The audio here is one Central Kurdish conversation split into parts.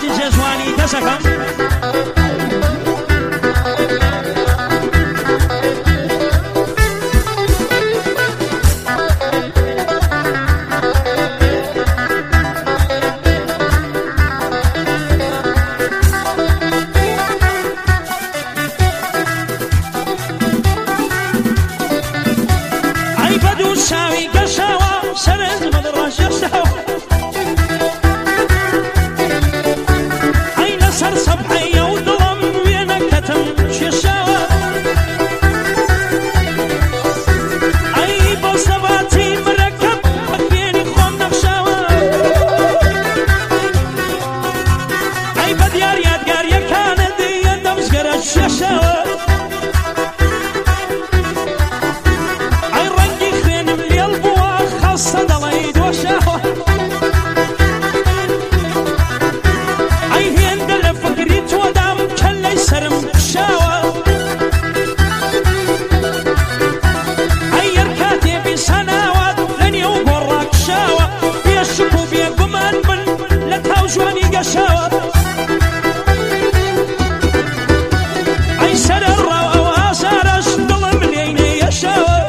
جزواني دسكم شاوي قشاوة سرز مدرج يشتهوى عين سر صبحية وظلم وينك كتم شيشاوة أي بصباتي مركب بيني خون نخشاوة أي بديار يادقار يكان دي يندم زقرج شيشاوة صدلي دوشاوة أي هند الفكريت ودام كلي سرم شاوة أي ركاتي بسنوات لن يوبرك شاوة يشكو بيكم أنبن لتهوجواني قشاوة أي سر الروى وآسارش ظلم ليني يشاوة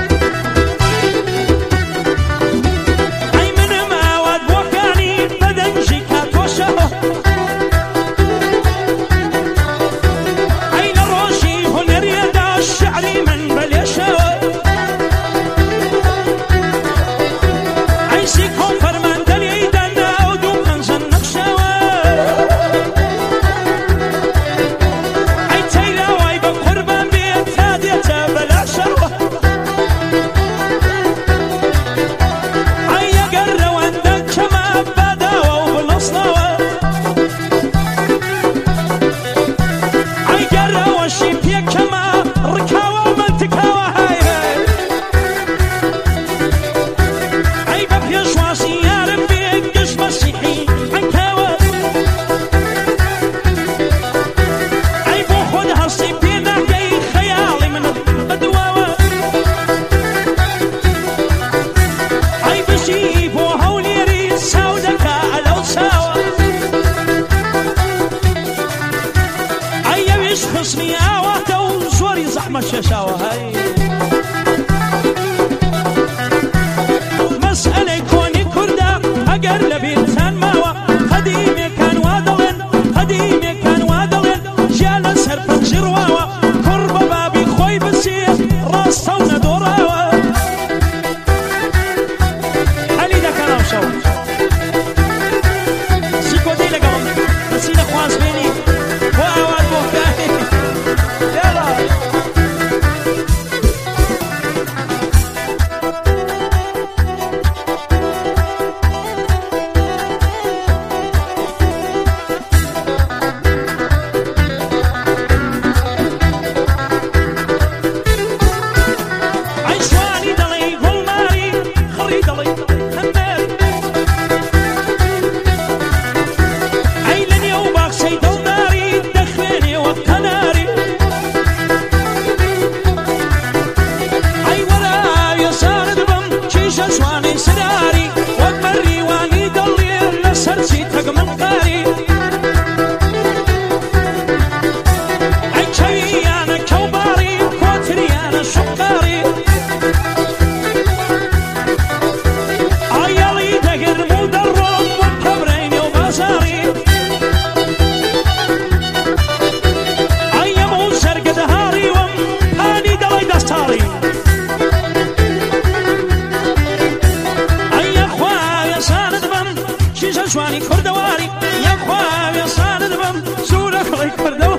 خصمي آواته وزوري زحمة ششاوة هاي مسألة كوني كردا أقر لبيتان ماوى قديمي كان وادلن قديمي كان وادلن جالا سرفن جرواوى قرب بابي خوي بسير راستونا دوراوى علي دا كلام شو سيكو دي لقوم نسينا خواص بيني وآوات بوكاي جواني كردواري يا خواب يا صار دبم سورة خلي كردواري